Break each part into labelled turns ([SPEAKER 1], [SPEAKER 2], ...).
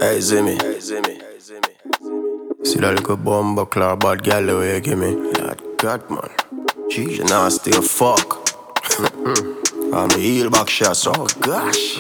[SPEAKER 1] Hey, Zimmy. See that little bumbo claw bad gal the way you give me? Yeah, God, man. Jeez, you nasty as fuck. I'm a heel back shot, so. Oh, gosh.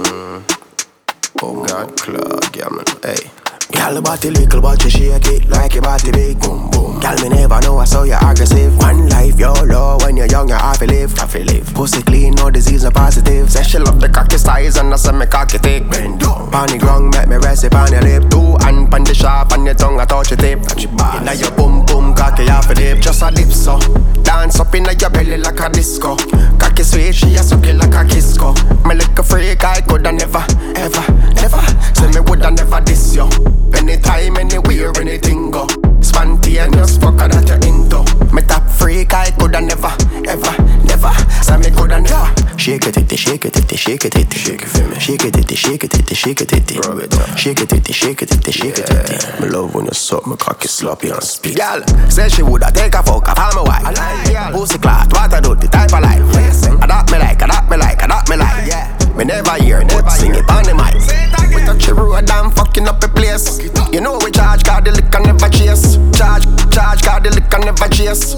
[SPEAKER 1] Oh, God, claw, yeah, man. Hey. Gal, the body little, but you shake it like your body big. Boom, boom. Gal, me never know I saw you aggressive. One life, YOLO. When you're young, you have to live. Pussy clean, no disease, no positive. Say she love the cocky size and I say me cocky thick. Bend down. Pon the ground, make me rest it on your lip. Two hand pon the sharp on your tongue, I touch your tip. Inna your boom boom, cocky half a dip. Just a dip so. Dance up inna your belly like a disco. Cocky sweet, she a suck it like a kisco. Me like a freak, I coulda never, ever, never. Say me woulda never diss you. Anytime, anywhere, anything go. Spontaneous, fucker that you into. Me top freak, I coulda never, ever, never. Say me coulda never. Shake it, shake it, shake it, shake it for me. Shake it, shake it, shake it, rub it up. Shake it, shake it, shake it. Me love when you suck my cocky sloppy and speak. Girl, say she woulda take a fuck off all my wife. Pussy clot, what I do, the type of life. Adopt me like, adopt me like, adopt me like. Yeah. Me never hear it, sing it on the mic. We touch a road, I'm fucking up a place. You know we charge, cause the liquor never chase. Charge, cause the liquor never chase.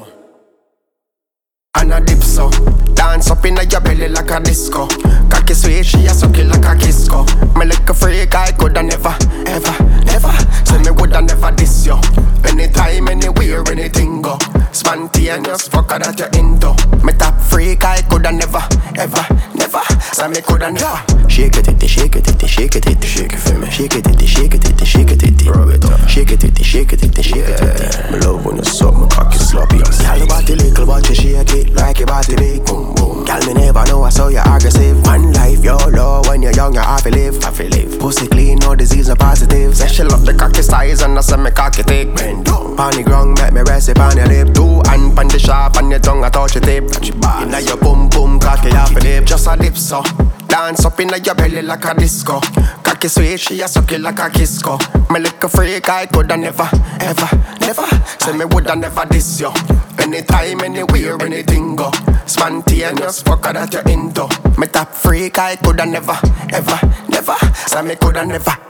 [SPEAKER 1] And a dip so. Dance up inna your belly like a disco. Cocky sweet, she a suck it like a kisco. Me like a freak, I coulda never, ever, never. Say me woulda never diss you. Anytime, anywhere, anything go. Spontaneous, fucker that you into. Me top freak, I coulda never, ever, never. Say me coulda never. Shake it, shake it, shake it, shake it for me. Shake it, shake it, shake it, rub it up. Shake it, shake it, shake it. Me love when you suck my cocky sloppy. Girl, your body little, but you shake it like your body big. Boom boom. Girl, me never know I saw you aggressive. One life, YOLO. When you're young, you have to live. Pussy clean, no disease, no positive. Say she love the cocky size and I say me cocky thick. Bend down. Pon the ground, make me rest it on your lip. Two hand pon the sharp on your tongue, I touch your tip. Inna your boom boom, cocky half a dip. Just a dip so. Dance up inna your belly like a disco. Cocky sweet, she a suck it like a kisco. Me like a freak, I coulda never, ever, never. Say me woulda never diss you. Anytime, anywhere, anything go. Spontaneous, fucker that you into. Me top freak, I coulda never, ever, never. Say me coulda never.